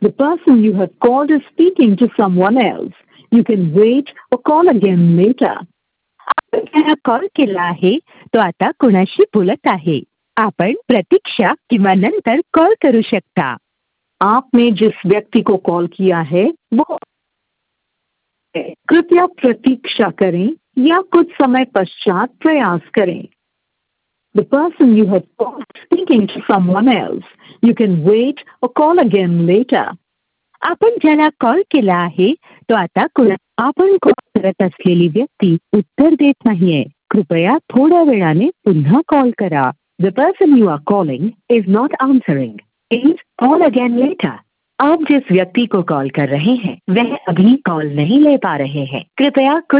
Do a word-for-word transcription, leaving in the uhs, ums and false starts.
The person you have called is speaking to someone else. You can wait or call again later. आपण ज्याला call केला आहे तो आता कुणाशी बोलत आहे. आपण प्रतीक्षा किंवा नंतर कॉल करू शकता. आपने जिस व्यक्ति को कॉल किया है वो कृपया प्रतीक्षा करें या कुछ समय पश्चात प्रयास करें. The person you have called is speaking to someone else. You can wait or call again later. आपण ज्याला कॉल केला आहे तो आता कुणा आपण कॉल करत असलेली व्यक्ती उत्तर देत नाहीये. कृपया थोड्या वेळाने पुन्हा कॉल करा. The person you are calling is not answering. Please call again later. आप जिस व्यक्ति को कॉल कर रहे हैं वह अभी कॉल नहीं ले पा रहे हैं. कृपया कुछ